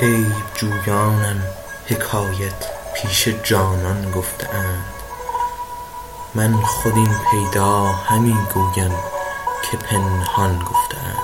عیب جویانم حکایت پیش جانان گفته اند، من خود این پیدا همی گویم که پنهان گفته اند.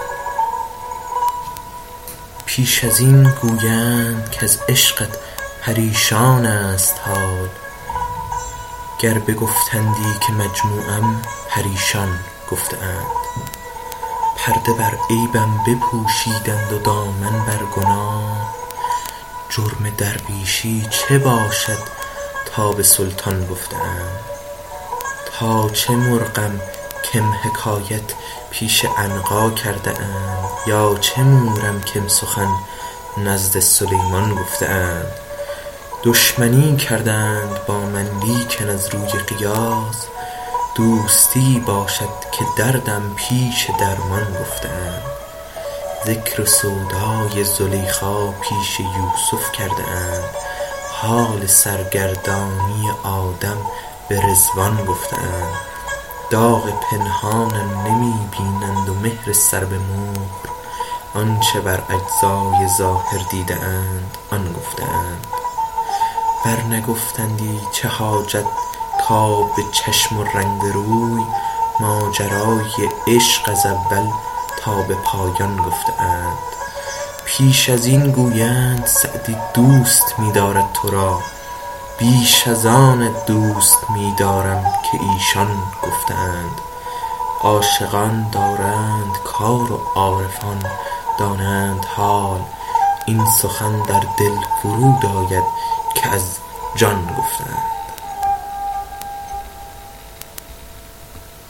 پیش از این گویند کز عشقت پریشان است حال، گر بگفتندی که مجموعم پریشان گفته اند. پرده بر عیبم بپوشیدند و دامن بر گناه، جرم درویشی چه باشد تا به سلطان گفته اند. تا چه مرغم کم حکایت پیش عنقا کرده اند، یا چه مورم کم سخن نزد سلیمان گفته اند. دشمنی کردند با من لیکن از روی قیاس، دوستی باشد که دردم پیش درمان گفته اند. ذکر سودای زلیخا پیش یوسف کرده اند، حال سرگردانی آدم به رضوان گفته اند. داغ پنهانم نمی بینند و مهر سر به مهر، آنچه بر اجزای ظاهر دیده اند آن گفته اند. ور نگفتندی چه حاجت کآب به چشم و رنگ روی، ماجرای عشق از اول تا به پایان گفته اند. پیش از این گویند سعدی دوست می دارد تو را، بیش از آن دوست می دارم که ایشان گفته اند. عاشقان دارند کار و عارفان دانند حال، این سخن در دل فرود آید که از جان گفته اند.